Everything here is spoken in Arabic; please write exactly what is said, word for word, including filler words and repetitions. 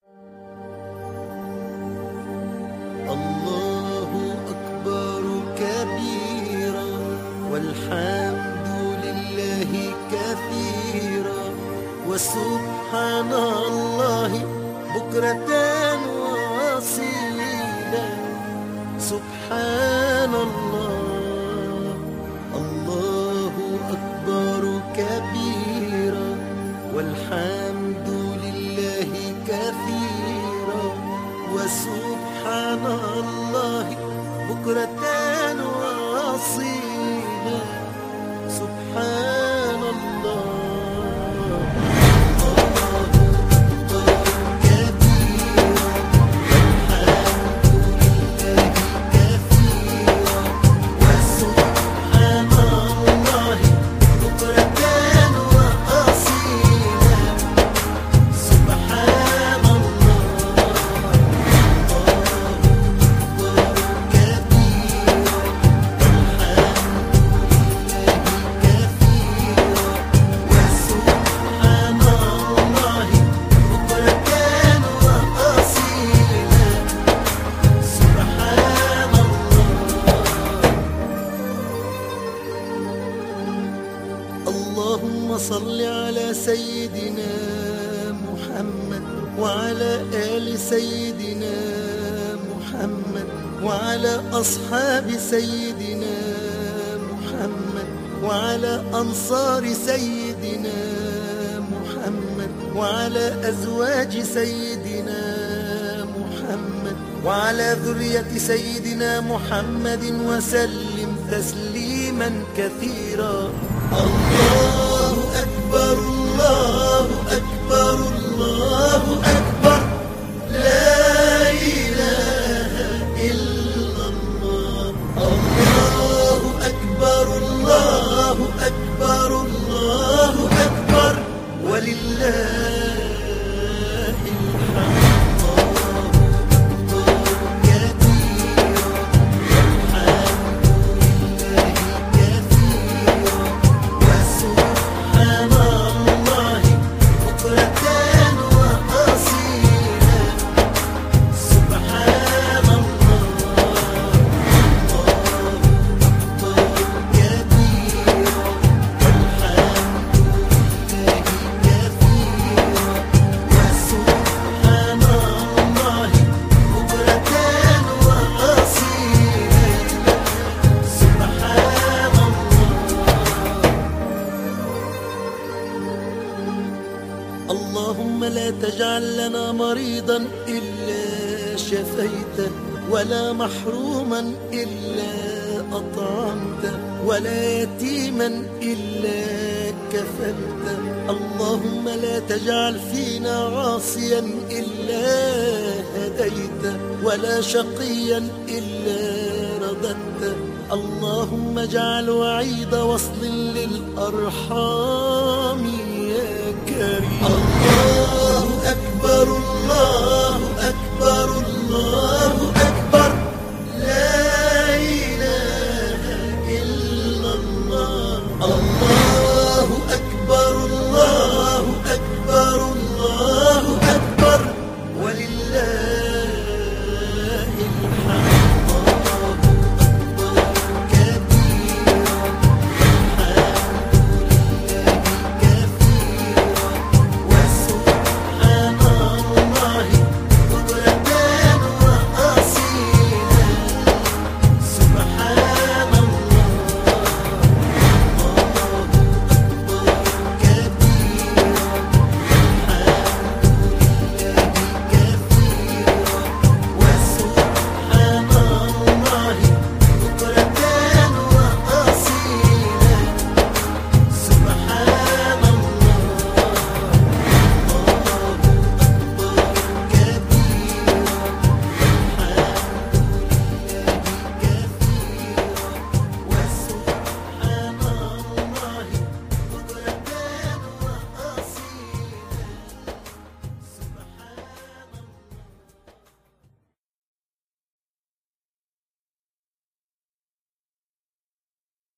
الله أكبر كبيرا والحمد لله كثيرا وسبحان الله بكرة وأصيلا. سبحان الله. الله أكبر كبيرا والحمد لله كثيرا وسبحان الله بكرة وأصيلا. سبحان الله. اللهم صل على سيدنا محمد وعلى آل سيدنا محمد وعلى أصحاب سيدنا محمد وعلى أنصار سيدنا محمد وعلى أزواج سيدنا محمد وعلى ذرية سيدنا محمد وسلم تسليما كثيرا. الله أكبر الله أكبر الله أكبر لا إله إلا الله. الله أكبر الله أكبر الله أكبر ولله اللهم لا تجعل لنا مريضا إلا شفيته ولا محروما إلا أطعمته ولا يتيما إلا كفلته. اللهم لا تجعل فينا عاصيا إلا هديته ولا شقيا إلا رددته. اللهم اجعل وعيد وصل للأرحام يا كريم. الله